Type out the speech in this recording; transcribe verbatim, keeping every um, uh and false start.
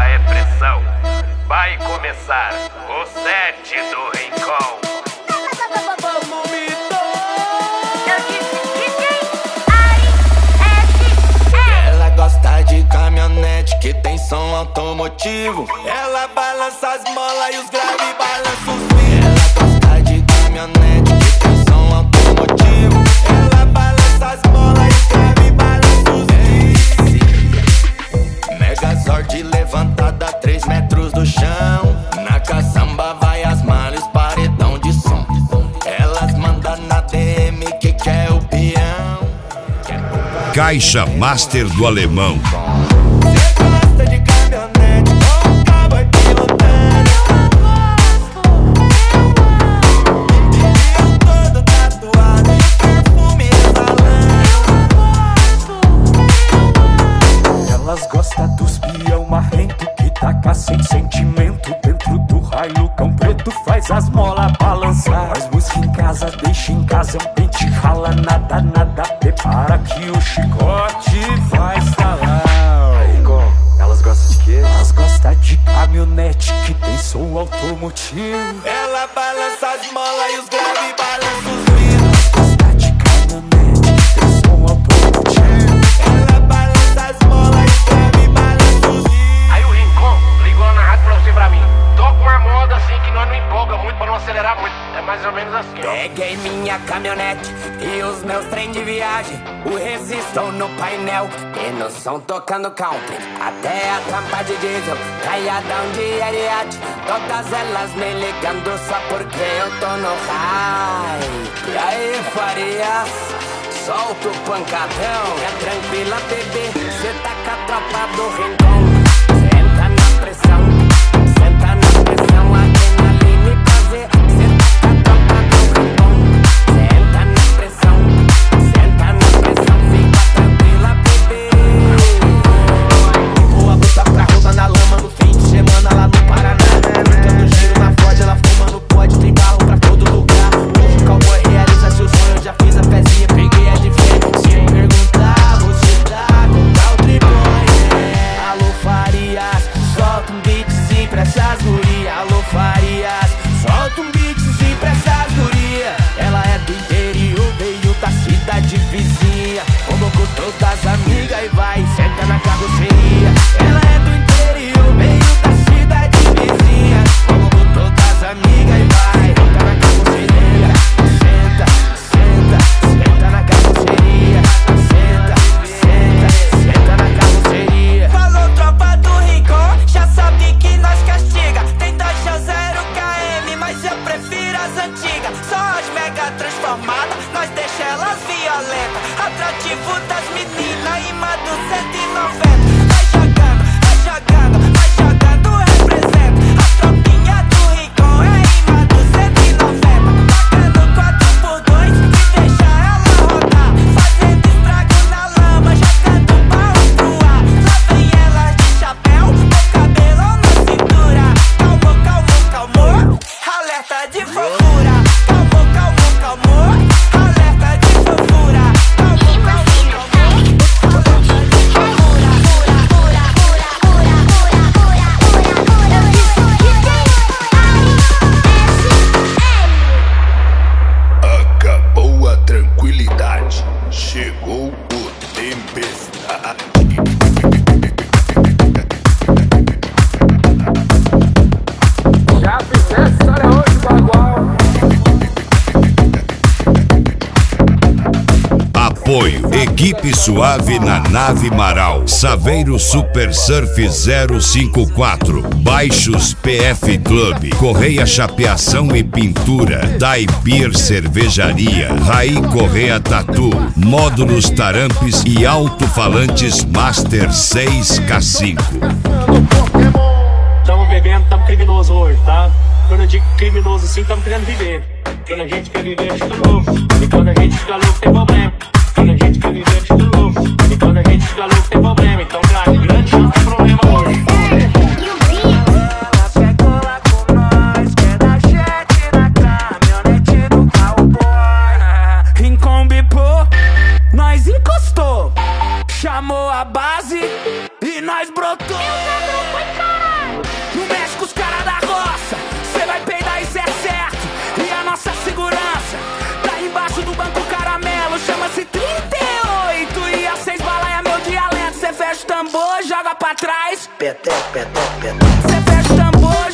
é pressão. Vai começar o set do Rincon. Ela gosta de caminhonete que tem som automotivo. Ela balança as molas e os graves balançam os vidros. Ela gosta de caminhonete que tem som automotivo. Ela balança as molas e os graves balançam os vidros. Megazord levantada a três metros do chão. Na caçamba vai as malhas, paredão de som. Elas mandam na D M que quer o peão. Caixa Master do Alemão. Cê gosta de caminhonete com o cowboy pilotando. Eu todo tatuado e o perfume exalando. Elas gostam dos peão marrento que taca sem sentimento. Dentro do raio, cão preto faz as molas balançar. Faz música em casa, deixa em casa, é um pente rala, nada, nada. Prepara que o chicote vai estalar. Elas gostam de quê? Elas gostam de caminhonete que tem som automotivo. Ela balança as molas e os graves balançam os vidros. Gosta de caminhonete que tem som automotivo. Ela balança as molas e os graves balançam os vidros. Aí o Rincon ligou na rádio pra você pra mim. Toca uma moda assim que nós não empolga muito pra não acelerar muito. É mais ou menos assim, ó. Peguei minha caminhonete e os meus trem de viagem. O resistor no painel e no som tocando country. Até a tampa de diesel, caiadão de Ariete. Todas elas me ligando só porque eu tô no high. E aí, Farias, solta o pancadão. É tranquila, bebê, cê tá com a tropa do Rincon. Senta na pressão, senta na pressão. Adrenalina e prazer, cê tá com a tropa do Rincon. Senta na pressão, senta na pressão. Fica tranquila, bebê. Boa bruta pra roda na lama no fim de semana lá no Paraná. Dando giro na Ford, ela fumando pode. Tem barro pra todo lugar. Hoje o cowboy realiza seu sonho. Eu já fiz a pezinha, peguei a de frente. Se perguntar, você tá com country boy, né? Alô Farias, solta um beatzinho pra essas gurias. Alô Farias, solta um beatzinho pra essas gurias. Ela é do interior, veio da cidade vizinha. Convocou todas as amigas e vai, senta na carroceria. Ela é do interior, veio da cidade vizinha. Convocou todas as amigas e vai, senta na carroceria. Senta, senta, senta na carroceria. Senta, senta, senta na carroceria. Falou tropa do Rincon, já sabe que nós castiga. Tem taxa zero K M, mas eu prefiro as antigas. Só as mega transformadas, nós deixa elas violentas. Atrativo das meninas, imã do cento e noventa. Vai jogando, vai jogando, vai jogando, representa. A tropinha do Rincon é imã do cento e noventa. Tacando quatro por dois e deixa ela rodar. Fazendo estrago na lama, jogando pau pro ar. Lá vem elas de chapéu, com cabelão na cintura. Calmo, calmo, calmo, alerta de fofura. Calmo, calmo, calmo, alerta de fofura. Calmo, calmo, calmo, alerta de fofura. Acabou a tranquilidade, chegou o tempestade. Já fiz essa história hoje, bagual. Apoio Equipe Suave na Nave Marau. Saveiro Super Surf zero cinco quatro. Baixos P F Club. Correia Chapeação e Pintura. Dai Beer Cervejaria. Raí Correia Tatu. Módulos Tarampes e Alto-Falantes Master seis K cinco. Tamo bebendo, tamo criminoso hoje, tá? Quando eu digo criminoso assim, tamo querendo viver. Quando a gente quer viver, fica louco. E quando a gente fica louco, tem problema. Quando a gente quer viver, fica louco. E quando a gente fica louco, tem problema. Então, grande, grande chance de problema hoje. Ela pegou lá com nós, quer dar jet na caminhonete do cowboy. Rincon bipou, nós encostou. Chamou a base e nós brotou. Eu já não fui caralho. tambor, joga pra trás. Peté, peté, peté. Cê fecha o tambor,